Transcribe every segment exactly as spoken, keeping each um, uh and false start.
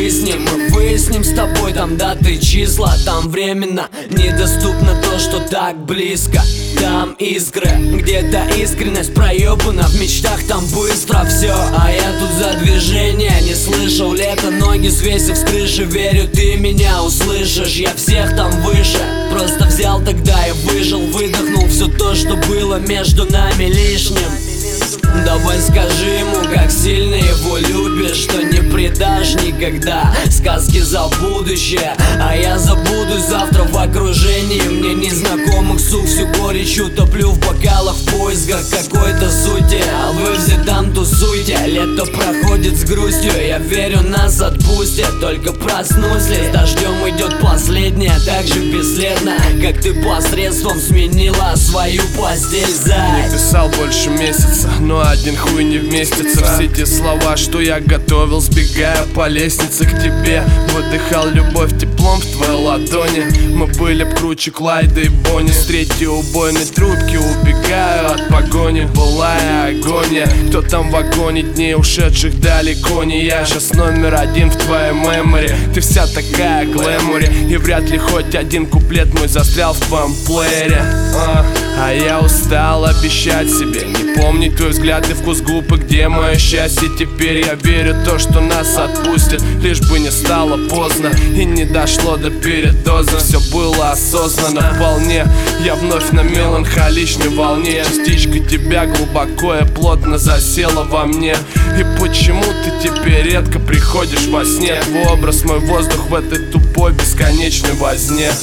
выясним. Мы выясним с тобой там даты, числа. Там временно недоступно то, что так близко. Там искры, где-то искренность проебана. В мечтах там быстро все, а я тут за движение. Не слышал лето, ноги свесив с крыши. Верю, ты меня услышишь, я всех там выше. Просто взял тогда и выжил, выдохнул все то, что было между нами лишним. Давай скажи ему, как сильно его любишь, что не предашь никогда. Сказки за будущее, а я забуду завтра в окружении мне незнакомых сук. Всю горечь утоплю в бокалах в поисках какой-то сути. А вы все там тусуйте, лето проходит с грустью. Я верю, нас отпустят, только проснусь ли. С дождем идет последняя, так же бесследно, как ты посредством сменила свою постель, зай. Не писал больше месяца, но один хуй не вместится. Все те слова, что я готовил, сбегая по лестнице к тебе. Выдыхал любовь теплом в твоей ладони. Мы были б круче Клайда и Бонни. С третьей убойной трубки убегаю от погони. Былая агония. Кто там в вагоне, дней ушедших далеко не я. Сейчас номер один в твоей мемори. Ты вся такая глэмори, и вряд ли хоть один куплет мой застрял в твоем плеере. а, а я устал обещать себе не помнить твой взгляд и вкус губ, и где мое счастье. Теперь я верю в то, что нас отпустят, лишь бы не стало поздно и не дошло до передоза. Все было осознанно вполне. Я вновь на меланхоличной волне. Частичка тебя глубоко и плотно засела во мне. И почему ты теперь редко приходишь во сне? Твой образ, мой воздух в этой тупой бесконечной возне.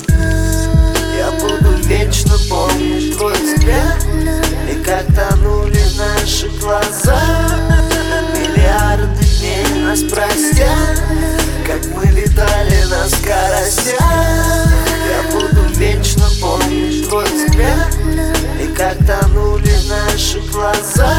Я буду вечно помнить твой взгляд, и как тонули наши глаза. Миллиарды дней нас простят, как мы летали на скоростях. Я буду вечно помнить твой взгляд, и как тонули наши глаза.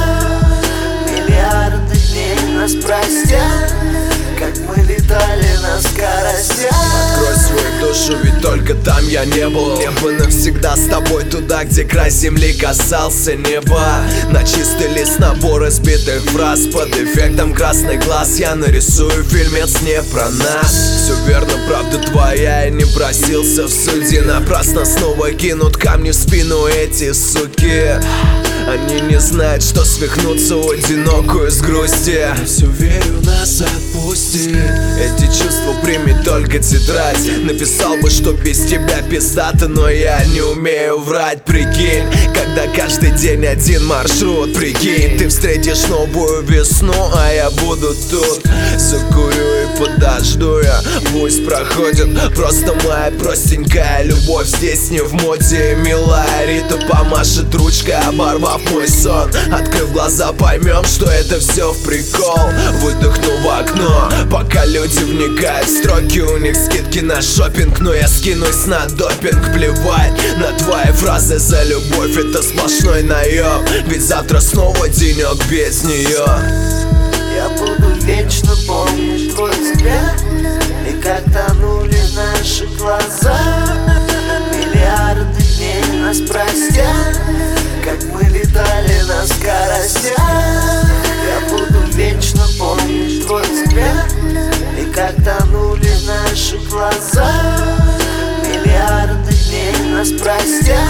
Миллиарды дней нас простят, как мы летали на скоростях. Открой свою душу, ведь только там я не был. Небо навсегда с тобой туда, где край земли касался неба. На чистый лист набор избитых фраз. Под эффектом красный глаз я нарисую фильмец не про нас. Все верно, правда твоя, я не просился в суде. Напрасно снова кинут камни в спину эти суки. Они не знают, что свихнуться в одинокую с грусти. Я все верю, нас отпустит. Эти чувства примет только тетрадь. Написал бы, что без тебя пиздато, но я не умею врать. Прикинь, когда каждый день один маршрут. Прикинь, ты встретишь новую весну, а я буду тут. Закурю и подожду я, пусть проходит. Просто моя простенькая любовь здесь не в моде. Милая Рита помашет ручкой, оборвав мой сон. Открыв глаза, поймем, что это все в прикол. Выдохну в окно, пока люди вникают в строки. У них скидки на шопинг, но я скинусь на допинг. Плевать на твои фразы за любовь, это сплошной наеб. Ведь завтра снова денек без нее. Я буду вечно помнить твой взгляд, и как тонули наши глаза. Миллиарды дней нас простят, как мы летали на скоростях. Я буду вечно помнить твой взгляд, и как тонули наши глаза. Миллиарды дней нас простят,